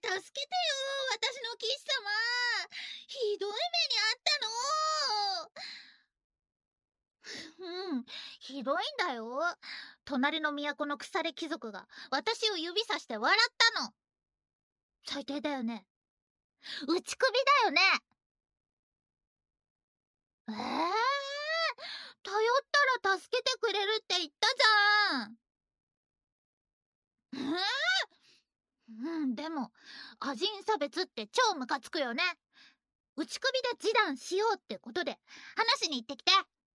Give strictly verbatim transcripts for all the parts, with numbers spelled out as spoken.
助けてよ、私の騎士様。ひどい目にあったの。うん、ひどいんだよ。隣の都の腐れ貴族が私を指さして笑ったの。最低だよね。打ち首だよね。ええー、頼ったら助けてくれるって言ったじゃん。えー、うん、でもアジン差別って超ムカつくよね。打ち首で示談しようってことで話しに行ってきて。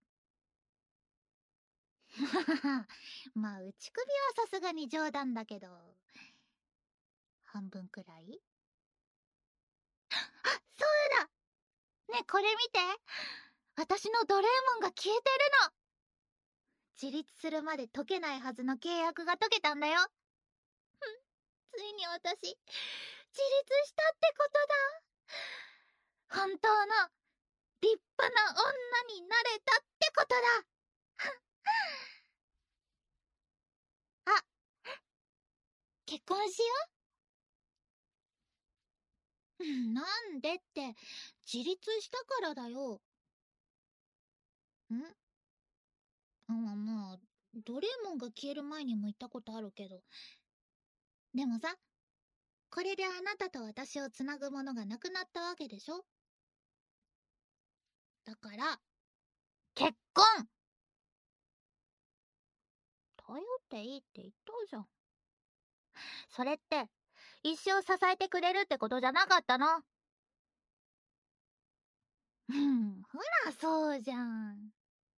まあ打ち首はさすがに冗談だけど、半分くらい。あ、そうだね。これ見て、私のドレーモンが消えてるの。自立するまで解けないはずの契約が解けたんだよ。ついに私、自立したってことだ。本当の立派な女になれたってことだ。あ、結婚しよう。なんでって、自立したからだよ。んあ、まあ、ドレーモンが消える前にも言ったことあるけど。でもさ、これであなたと私をつなぐものがなくなったわけでしょ。だから、結婚。頼っていいって言ったじゃん。それって、一生支えてくれるってことじゃなかったの？うん、ほら、そうじゃん。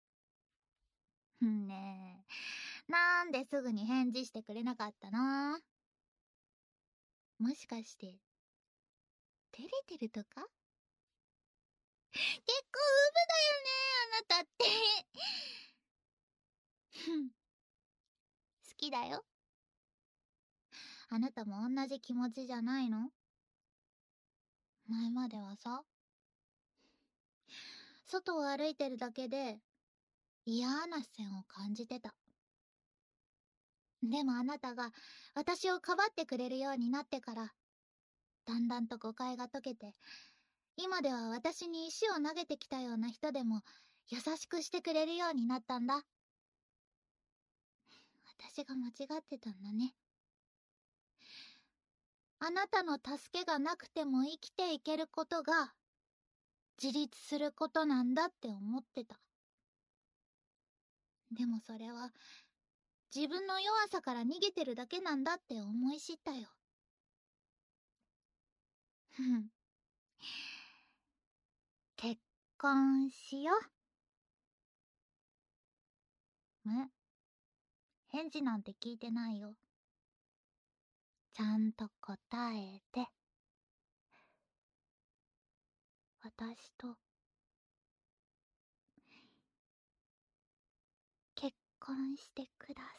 ねえ、なんですぐに返事してくれなかったの？もしかして、照れてるとか？結構ウブだよね、あなたって。好きだよ。あなたも同じ気持ちじゃないの？前まではさ、外を歩いてるだけで嫌な視線を感じてた。でもあなたが私をかばってくれるようになってから、だんだんと誤解が解けて、今では私に石を投げてきたような人でも優しくしてくれるようになったんだ。私が間違ってたんだね。あなたの助けがなくても生きていけることが自立することなんだって思ってた。でもそれは自分の弱さから逃げてるだけなんだって思い知ったよ。ふん。結婚しよう。ん？返事なんて聞いてないよ。ちゃんと答えて。私と結婚してくだ